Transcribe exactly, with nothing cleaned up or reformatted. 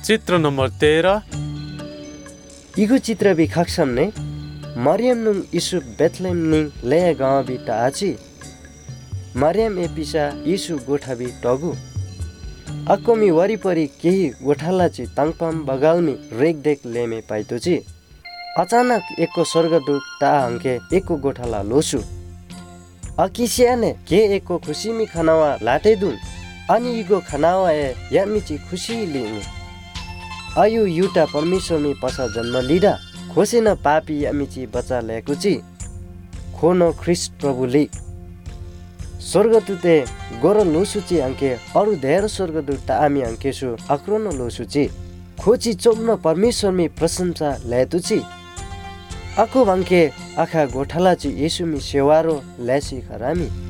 चित्र नंबर तेरह Igu chitra bi khaksam ne Mariam nung isu Bethlehem ning leya gawa bi ta achi Mariam e pisa isu गोठा bi टगु अक्कोमी वरिपरि केही गोठाला ची ताङपाम बगालमी रेखदेख लेमे पाइतो ची अचानक एको स्वर्गदूत ता अंके एको गोठाला लोसु अकिसियाने के एको खुसीमी खनावा लाटेदुन अनि इगो खनावा ए यामिची खुसी लिनु आयु युटा परमेश्वरमी पसा जन्म लिदा खोसेन पापी यामिची बच्चा ल्याएको ची खोनो ख्रिस्ट प्रभुले स्वर्गदूते गोर लोसुची अंके अरु धेर स्वर्गदूत ता आमी अंकेसु अक्रोनो लोसुची खोची चोम्न परमेश्वरमी प्रशंसा ल्यातुची अको अंके आखा गोठालाची येसुमी सेवारो ल्यासी खरामी